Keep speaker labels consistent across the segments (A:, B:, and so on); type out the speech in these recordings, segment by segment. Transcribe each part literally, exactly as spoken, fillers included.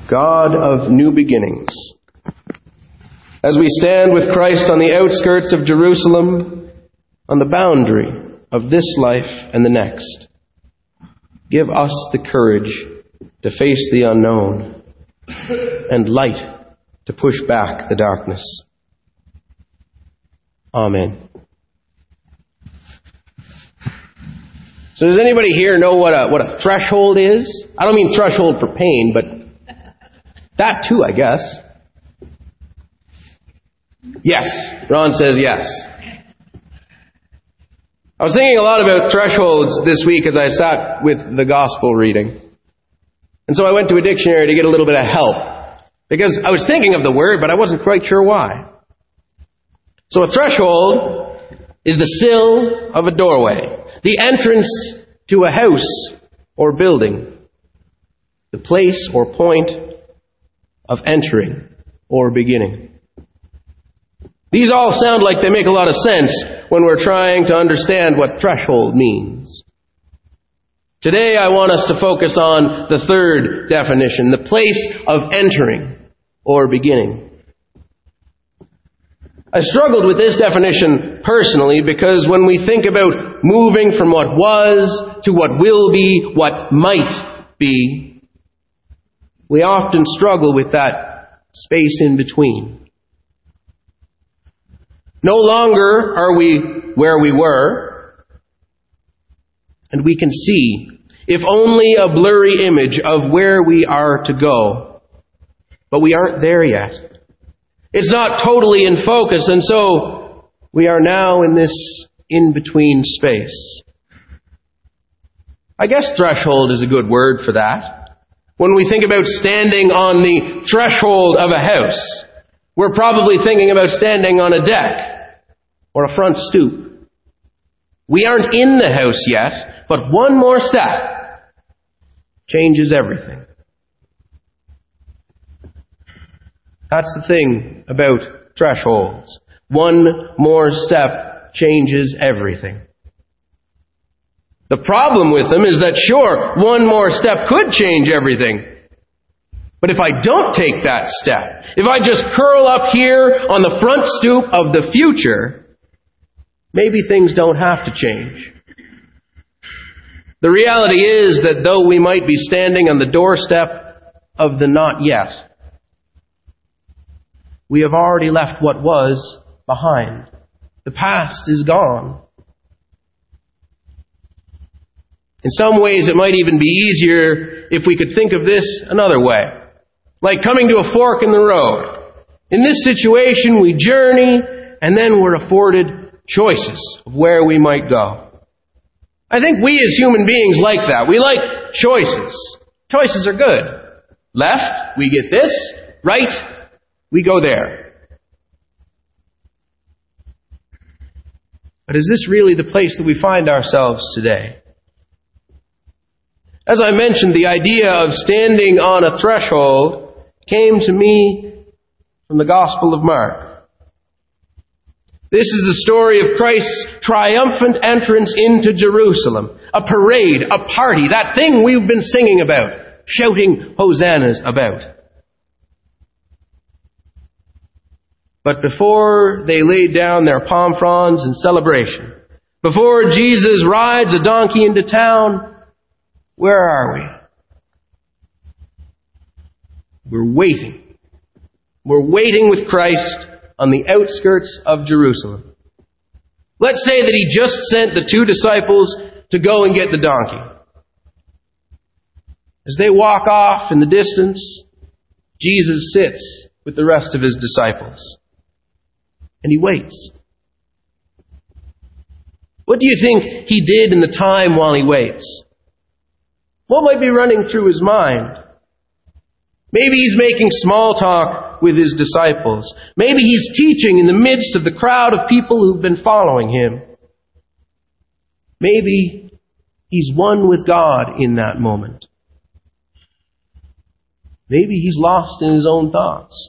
A: God of new beginnings. As we stand with Christ on the outskirts of Jerusalem, on the boundary of this life and the next, give us the courage to face the unknown and light to push back the darkness. Amen. So does anybody here know what a what a threshold is? I don't mean threshold for pain, but that too, I guess. Yes. Ron says yes. I was thinking a lot about thresholds this week as I sat with the gospel reading. And so I went to a dictionary to get a little bit of help. Because I was thinking of the word, but I wasn't quite sure why. So a threshold is the sill of a doorway, the entrance to a house or building, the place or point of entering or beginning. These all sound like they make a lot of sense when we're trying to understand what threshold means. Today I want us to focus on the third definition, the place of entering or beginning. I struggled with this definition personally because when we think about moving from what was to what will be, what might be, we often struggle with that space in between. No longer are we where we were, and we can see, if only a blurry image of where we are to go. But we aren't there yet. It's not totally in focus, and so we are now in this in-between space. I guess threshold is a good word for that. When we think about standing on the threshold of a house, we're probably thinking about standing on a deck or a front stoop. We aren't in the house yet, but one more step changes everything. That's the thing about thresholds. One more step changes everything. The problem with them is that, sure, one more step could change everything. But if I don't take that step, if I just curl up here on the front stoop of the future, maybe things don't have to change. The reality is that though we might be standing on the doorstep of the not yet, we have already left what was behind. The past is gone. In some ways, it might even be easier if we could think of this another way. Like coming to a fork in the road. In this situation, we journey, and then we're afforded choices of where we might go. I think we as human beings like that. We like choices. Choices are good. Left, we get this. Right, we go there. But is this really the place that we find ourselves today? As I mentioned, the idea of standing on a threshold came to me from the Gospel of Mark. This is the story of Christ's triumphant entrance into Jerusalem. A parade, a party, that thing we've been singing about, shouting hosannas about. But before they laid down their palm fronds in celebration, before Jesus rides a donkey into town, where are we? We're waiting. We're waiting with Christ on the outskirts of Jerusalem. Let's say that he just sent the two disciples to go and get the donkey. As they walk off in the distance, Jesus sits with the rest of his disciples. And he waits. What do you think he did in the time while he waits? What might be running through his mind? Maybe he's making small talk with his disciples. Maybe he's teaching in the midst of the crowd of people who've been following him. Maybe he's one with God in that moment. Maybe he's lost in his own thoughts.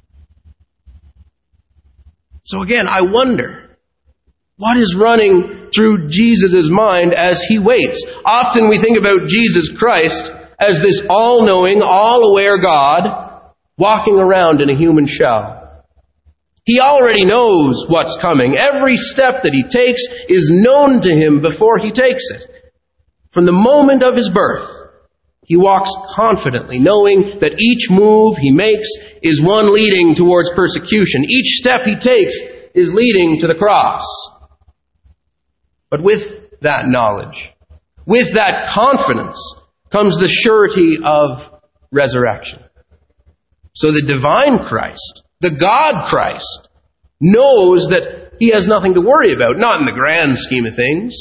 A: So again, I wonder, what is running through Jesus' mind as he waits? Often we think about Jesus Christ as this all-knowing, all-aware God walking around in a human shell. He already knows what's coming. Every step that he takes is known to him before he takes it. From the moment of his birth, he walks confidently, knowing that each move he makes is one leading towards persecution. Each step he takes is leading to the cross. But with that knowledge, with that confidence, comes the surety of resurrection. So the divine Christ, the God Christ, knows that he has nothing to worry about, not in the grand scheme of things.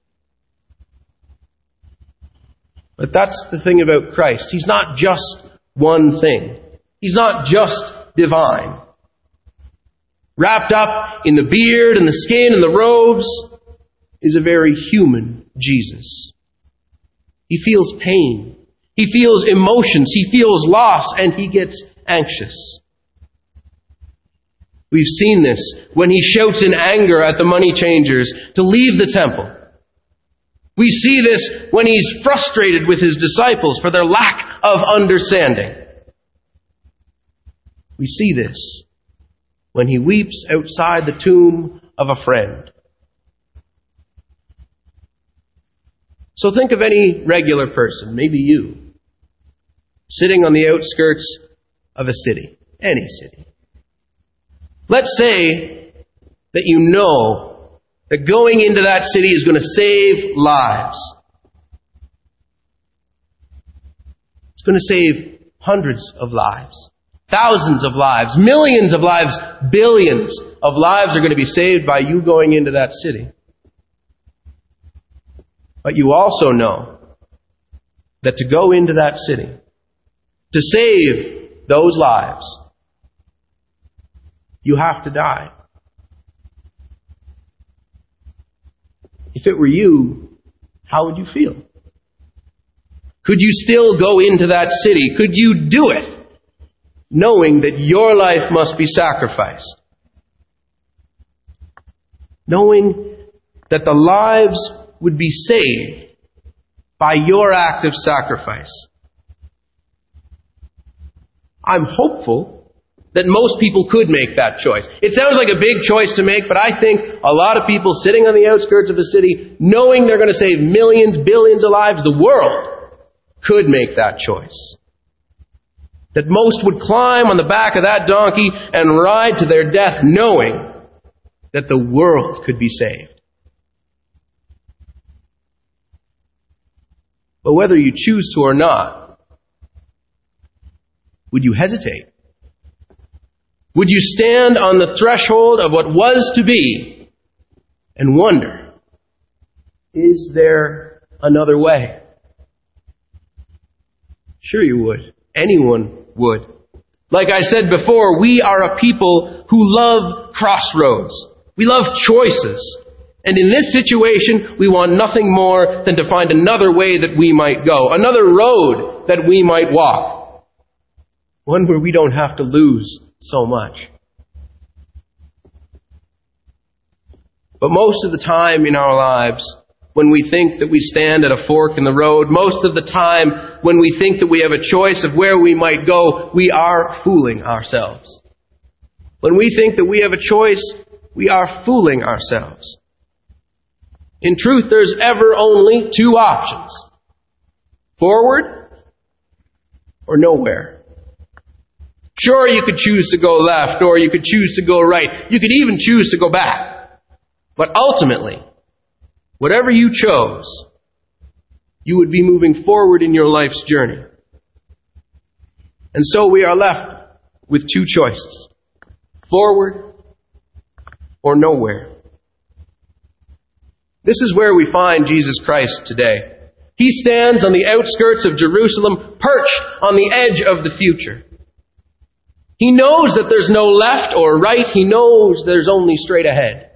A: But that's the thing about Christ. He's not just one thing. He's not just divine. Wrapped up in the beard and the skin and the robes is a very human Jesus. He feels pain. He feels emotions. He feels loss, and he gets anxious. We've seen this when he shouts in anger at the money changers to leave the temple. We see this when he's frustrated with his disciples for their lack of understanding. We see this when he weeps outside the tomb of a friend. So think of any regular person, maybe you, sitting on the outskirts of a city, any city. Let's say that you know that going into that city is going to save lives. It's going to save hundreds of lives, thousands of lives, millions of lives, billions of lives are going to be saved by you going into that city. But you also know that to go into that city, to save those lives, you have to die. If it were you, how would you feel? Could you still go into that city? Could you do it, knowing that your life must be sacrificed? Knowing that the lives would be saved by your act of sacrifice. I'm hopeful that most people could make that choice. It sounds like a big choice to make, but I think a lot of people sitting on the outskirts of a city, knowing they're going to save millions, billions of lives, the world, could make that choice. That most would climb on the back of that donkey and ride to their death, knowing that the world could be saved. But whether you choose to or not, would you hesitate? Would you stand on the threshold of what was to be and wonder, is there another way? Sure you would. Anyone would. Like I said before, we are a people who love crossroads. We love choices. And in this situation, we want nothing more than to find another way that we might go, another road that we might walk. One where we don't have to lose so much. But most of the time in our lives, when we think that we stand at a fork in the road, most of the time when we think that we have a choice of where we might go, we are fooling ourselves. When we think that we have a choice, we are fooling ourselves. In truth, there's ever only two options. Forward or nowhere. Sure, you could choose to go left, or you could choose to go right. You could even choose to go back. But ultimately, whatever you chose, you would be moving forward in your life's journey. And so we are left with two choices. Forward or nowhere. This is where we find Jesus Christ today. He stands on the outskirts of Jerusalem, perched on the edge of the future. He knows that there's no left or right. He knows there's only straight ahead.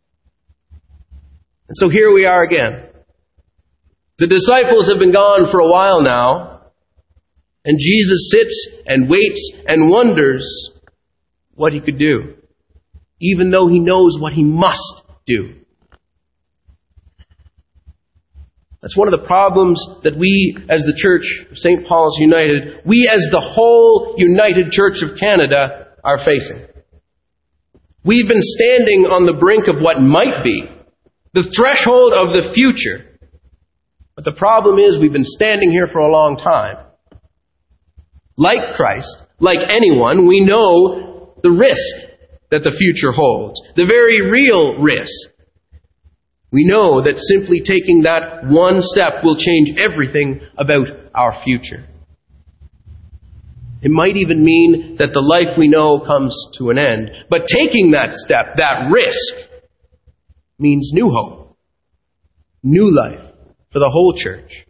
A: And so here we are again. The disciples have been gone for a while now, and Jesus sits and waits and wonders what he could do, even though he knows what he must do. That's one of the problems that we as the Church of Saint Paul's United, we as the whole United Church of Canada are facing. We've been standing on the brink of what might be, the threshold of the future. But the problem is we've been standing here for a long time. Like Christ, like anyone, we know the risk that the future holds, the very real risk. We know that simply taking that one step will change everything about our future. It might even mean that the life we know comes to an end. But taking that step, that risk, means new hope, new life for the whole church.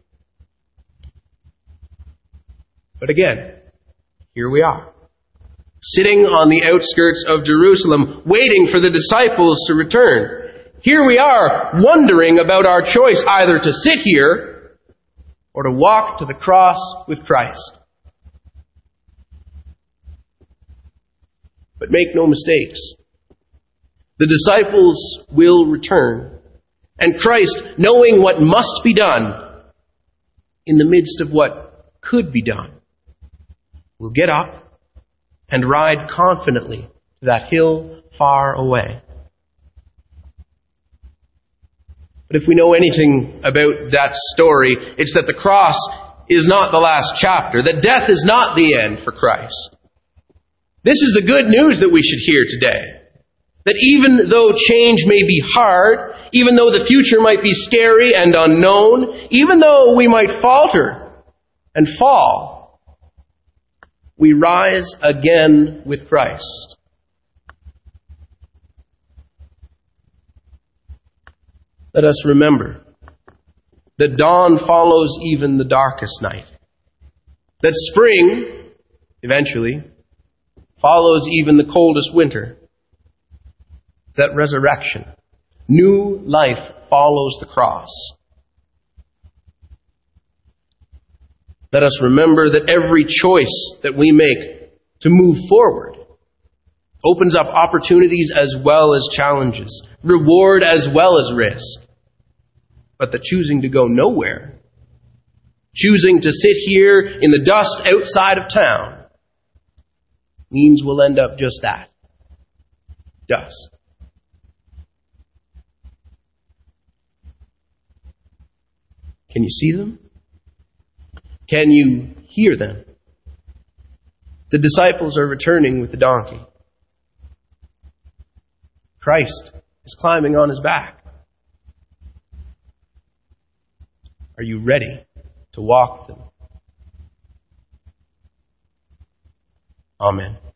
A: But again, here we are, sitting on the outskirts of Jerusalem, waiting for the disciples to return. Here we are, wondering about our choice either to sit here or to walk to the cross with Christ. But make no mistakes. The disciples will return. And Christ, knowing what must be done in the midst of what could be done, will get up and ride confidently to that hill far away. But if we know anything about that story, it's that the cross is not the last chapter, that death is not the end for Christ. This is the good news that we should hear today. That even though change may be hard, even though the future might be scary and unknown, even though we might falter and fall, we rise again with Christ. Let us remember that dawn follows even the darkest night. That spring, eventually, follows even the coldest winter. That resurrection, new life, follows the cross. Let us remember that every choice that we make to move forward opens up opportunities as well as challenges, reward as well as risk. But that choosing to go nowhere, choosing to sit here in the dust outside of town, means we'll end up just that, dust. Can you see them? Can you hear them? The disciples are returning with the donkey. Christ is climbing on his back. Are you ready to walk with him? Amen.